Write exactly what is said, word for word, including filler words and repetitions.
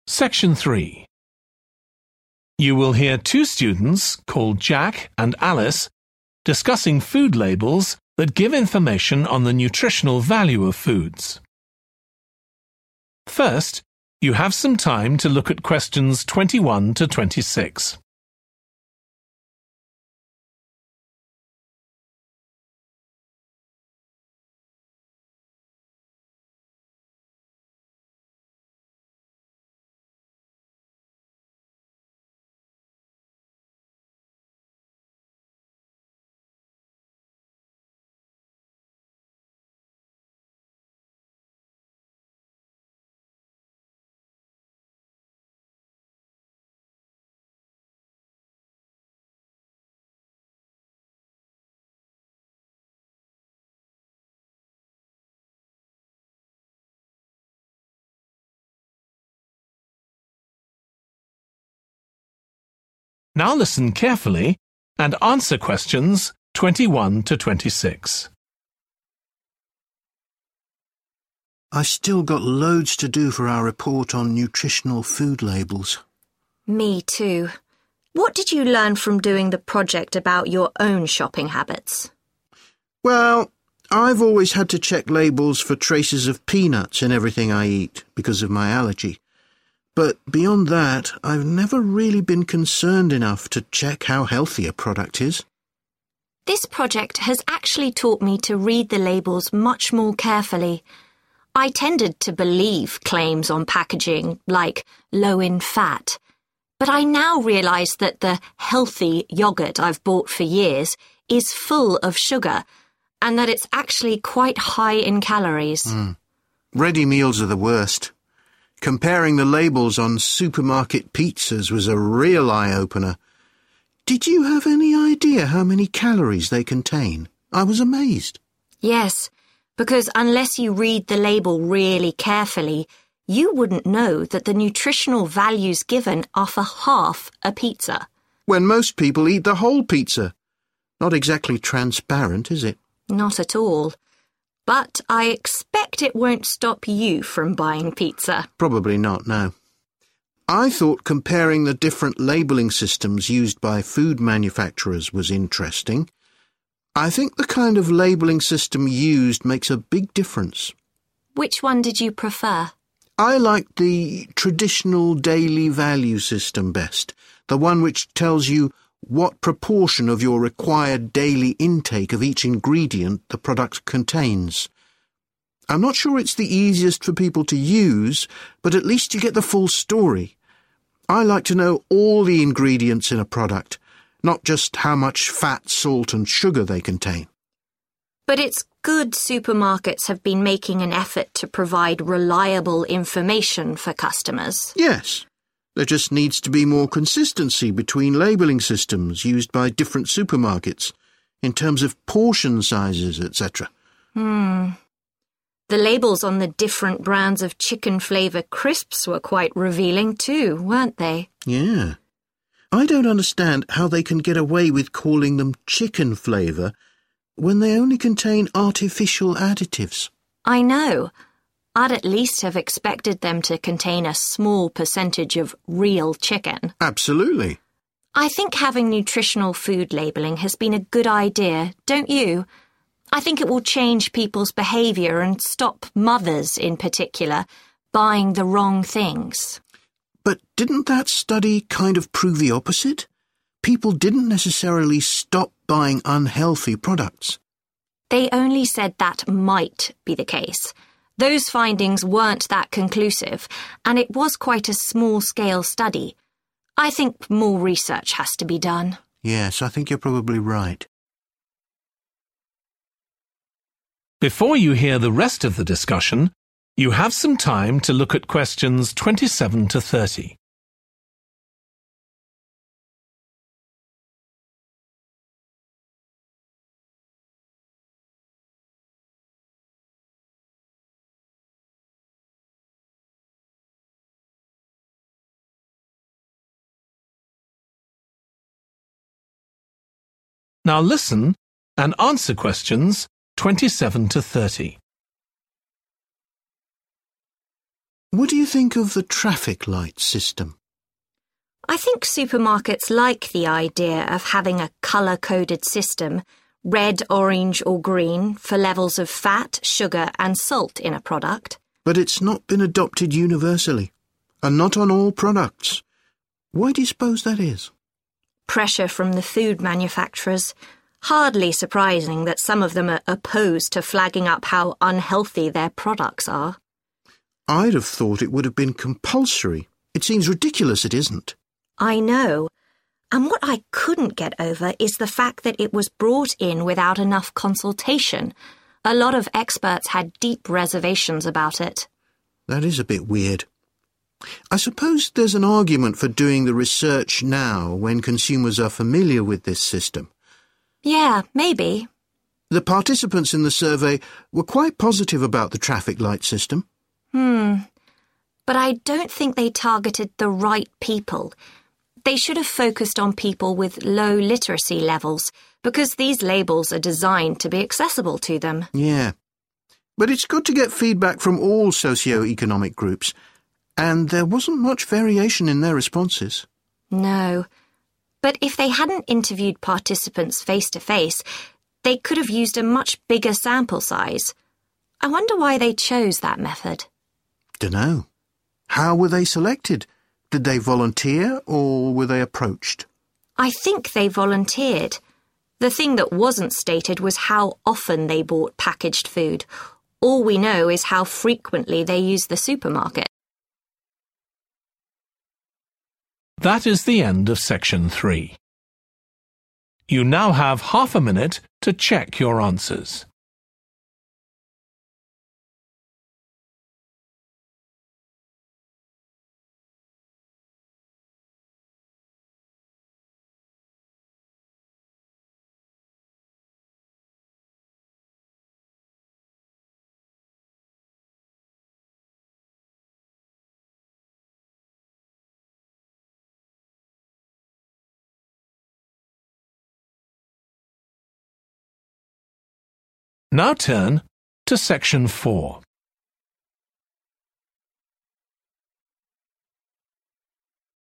Section three. You will hear two students called Jack and Alice discussing food labels that give information on the nutritional value of foods. First, you have some time to look at questions twenty-one to twenty-six. Now listen carefully and answer questions twenty-one to twenty-six. I've still got loads to do for our report on nutritional food labels. Me too. What did you learn from doing the project about your own shopping habits? Well, I've always had to check labels for traces of peanuts in everything I eat because of my allergy. But beyond that, I've never really been concerned enough to check how healthy a product is. This project has actually taught me to read the labels much more carefully. I tended to believe claims on packaging, like low in fat. But I now realise that the healthy yoghurt I've bought for years is full of sugar, and that it's actually quite high in calories. Mm. Ready meals are the worst. Comparing the labels on supermarket pizzas was a real eye-opener. Did you have any idea how many calories they contain? I was amazed. Yes, because unless you read the label really carefully, you wouldn't know that the nutritional values given are for half a pizza. When most people eat the whole pizza. Not exactly transparent, is it? Not at all. But I expect it won't stop you from buying pizza. Probably not, no. I thought comparing the different labelling systems used by food manufacturers was interesting. I think the kind of labelling system used makes a big difference. Which one did you prefer? I liked the traditional daily value system best, the one which tells you what proportion of your required daily intake of each ingredient the product contains. I'm not sure it's the easiest for people to use, but at least you get the full story. I like to know all the ingredients in a product, not just how much fat, salt and sugar they contain. But it's good supermarkets have been making an effort to provide reliable information for customers. Yes. There just needs to be more consistency between labelling systems used by different supermarkets, in terms of portion sizes, et cetera. Hmm. The labels on the different brands of chicken flavour crisps were quite revealing too, weren't they? Yeah. I don't understand how they can get away with calling them chicken flavour when they only contain artificial additives. I know. I'd at least have expected them to contain a small percentage of real chicken. Absolutely. I think having nutritional food labelling has been a good idea, don't you? I think it will change people's behaviour and stop mothers, in particular, buying the wrong things. But didn't that study kind of prove the opposite? People didn't necessarily stop buying unhealthy products. They only said that might be the case. Those findings weren't that conclusive, and it was quite a small-scale study. I think more research has to be done. Yes, I think you're probably right. Before you hear the rest of the discussion, you have some time to look at questions twenty-seven to thirty. Now listen and answer questions twenty-seven to thirty. What do you think of the traffic light system? I think supermarkets like the idea of having a colour-coded system, red, orange or green, for levels of fat, sugar and salt in a product. But it's not been adopted universally, and not on all products. Why do you suppose that is? Pressure from the food manufacturers. Hardly surprising that some of them are opposed to flagging up how unhealthy their products are. I'd have thought it would have been compulsory. It seems ridiculous it isn't. I know. And what I couldn't get over is the fact that it was brought in without enough consultation. A lot of experts had deep reservations about it. That is a bit weird. I suppose there's an argument for doing the research now when consumers are familiar with this system. Yeah, maybe. The participants in the survey were quite positive about the traffic light system. Hmm. But I don't think they targeted the right people. They should have focused on people with low literacy levels, because these labels are designed to be accessible to them. Yeah. But it's good to get feedback from all socio-economic groups, and there wasn't much variation in their responses. No. But if they hadn't interviewed participants face-to-face, they could have used a much bigger sample size. I wonder why they chose that method. Dunno. How were they selected? Did they volunteer or were they approached? I think they volunteered. The thing that wasn't stated was how often they bought packaged food. All we know is how frequently they used the supermarket. That is the end of section three. You now have half a minute to check your answers. Now turn to section four.